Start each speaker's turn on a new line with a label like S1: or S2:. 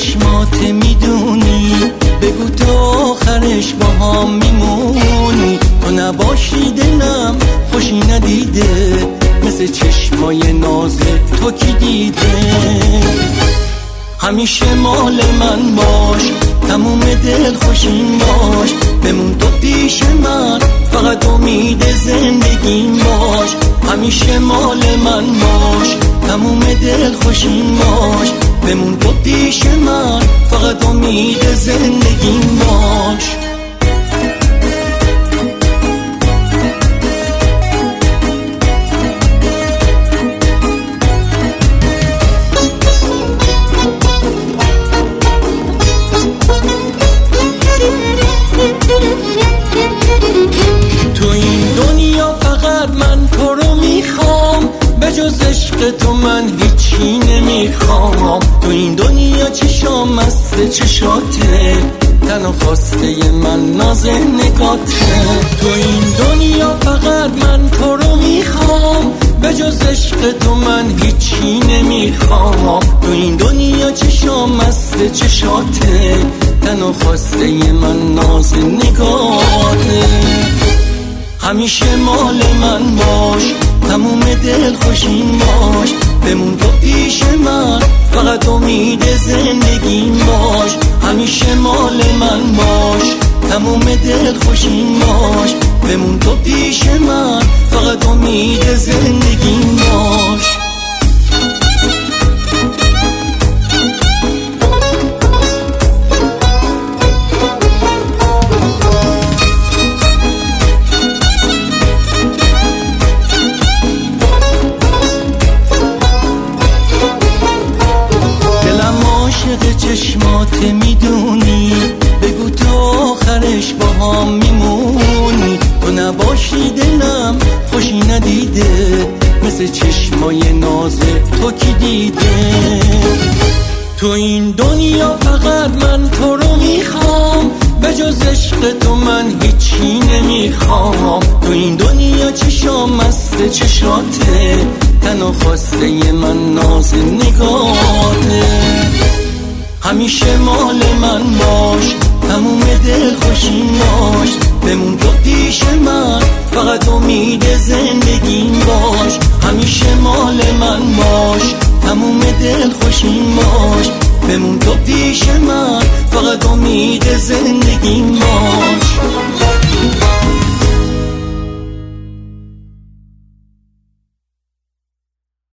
S1: چشمات میدونی، بگو تو آخرش با هم میمونی. تو نباشی دلم خوشی ندیده، مثل چشمای ناز تو کی دیده. همیشه مال من باش، تموم دل خوشیم باش، بمون تو پیش من، فقط امید زندگیم باش. همیشه مال من باش، تموم دل خوشیم باش، بمون تو پیش من، فقط امید زندگیم باش. تو این دنیا فقط من تو رو میخوام، به جز عشق تو من هیچی نمیخوام. تو این دنیا چشام مست چشاته، تنها خواسته من ناز نگاته. تو این دنیا فقط من تو رو میخوام، به جز عشق تو من هیچی نمیخوام. تو این دنیا چشام مست چشاته، تنها خواسته من ناز نگاته. همیشه مال من باش، تموم دل خوشیم باش، بمون تو پیش من، فقط امید زندگیم باش. همیشه مال من باش، تموم دل خوشیم باش، بمون تو پیش من، فقط امید زندگیم باش. چشمات میدونی، بگو تو آخرش با هم میمونی. تو نباشی دلم خوشی ندیده، مثل چشمای ناز تو کی دیده. تو این دنیا فقط من تو رو میخوام، به جز عشق تو من هیچی نمیخوام. تو این دنیا چشام مست چشاته، تنها خواسته من ناز نگاته. همیشه مال من باش، تموم دل خوشیم باش، بمون تو پیش من، فقط امید زندگیم باش. همیشه مال من باش، تموم دل خوشیم باش، بمون تو پیش من، فقط امید زندگیم باش.